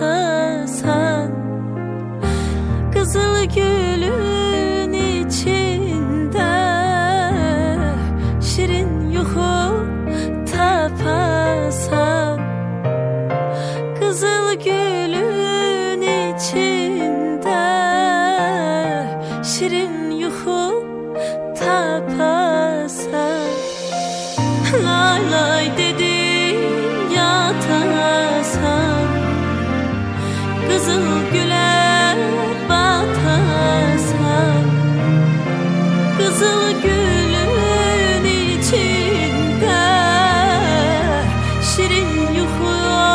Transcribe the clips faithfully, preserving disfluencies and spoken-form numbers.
tapasan, kızıl gülün içinde şirin yuhu tapasan, kızıl gülün içinde şirin yuhu tapasan, lay lay dedin yatasan, kızıl güle batasan, kızıl gülün içinde şirin yuhu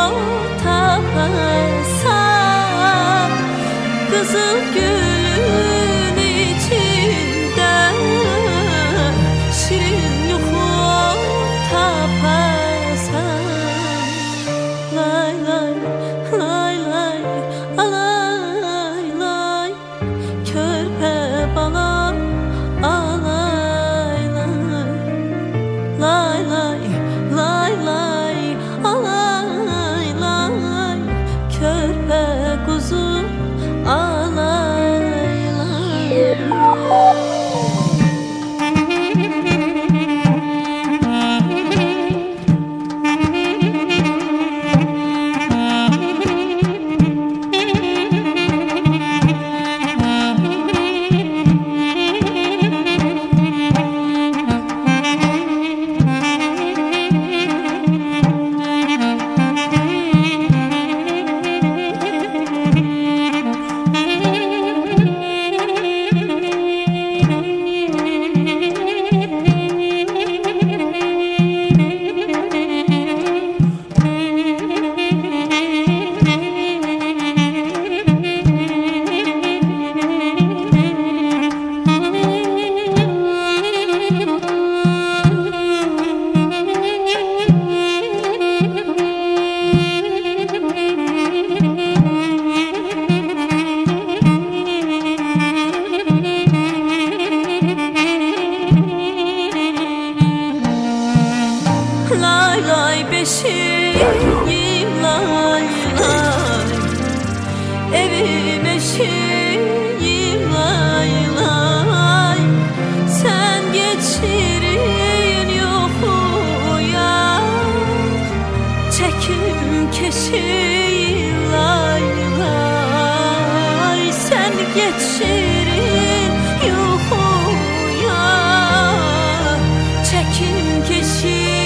tapasan, kızıl gülün içinde şirin yuhu tapasan, lay lay lay lay alay lay, körpe balam alay lay, lay lay lay lay alay lay, körpe kuzum alay lay. Lay lay beşiğim lay lay, evim eşiğim lay lay, sen geçirin yuhuya, çekim keşiğim lay lay, sen geçirin yuhuya, çekim keşiğim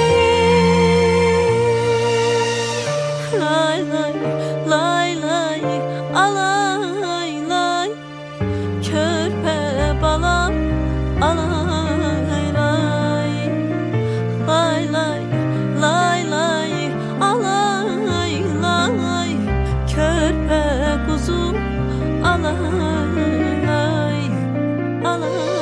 lay lay lay lay alay lay, körpe balam alay lay, lay lay lay lay alay lay, körpe kuzum alay lay alay.